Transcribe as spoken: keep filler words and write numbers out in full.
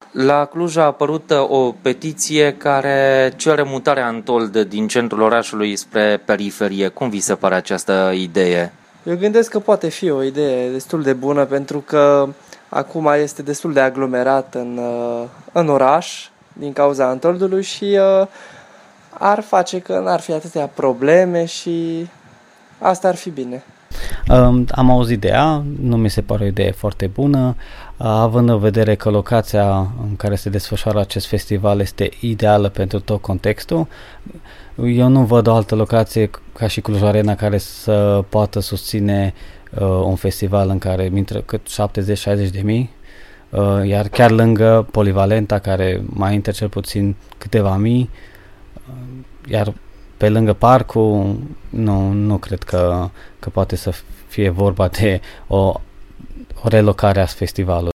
La Cluj a apărut o petiție care cere mutarea Antold din centrul orașului spre periferie. Cum vi se pare această idee? Eu gândesc că poate fi o idee destul de bună, pentru că acum este destul de aglomerat în, în oraș din cauza Antoldului și ar face că n-ar fi atâtea probleme și asta ar fi bine. Am auzit ideea, nu mi se pare o idee foarte bună, având în vedere că locația în care se desfășoară acest festival este ideală pentru tot contextul. Eu nu văd o altă locație ca și Cluj Arena care să poată susține uh, un festival în care intră cât șaptezeci șaizeci de mii, uh, iar chiar lângă Polivalenta, care mai intră cel puțin câteva mii, uh, iar pe lângă parcul, nu, nu cred că, că poate să fie vorba de o, o relocare a festivalului.